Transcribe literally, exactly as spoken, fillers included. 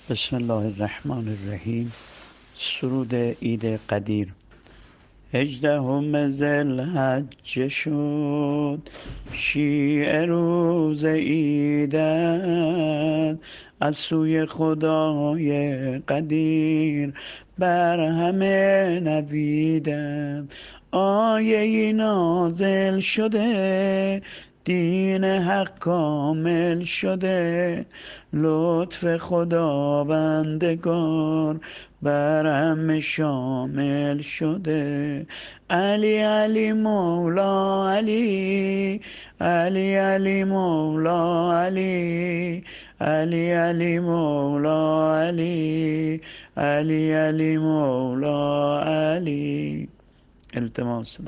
بسم الله الرحمن الرحیم. سرود عید قدیر. هجدهم ذوالحجه شد، شیعه روز عیدت، از سوی خدای قدیر بر همه نویدت. آیه نازل شده، دین حق کامل شده، لطف خداوندگار بر همه شامل شده. علی علی مولا علی، علی علی مولا علی، علی علی مولا علی، علی علی مولا علی. التماس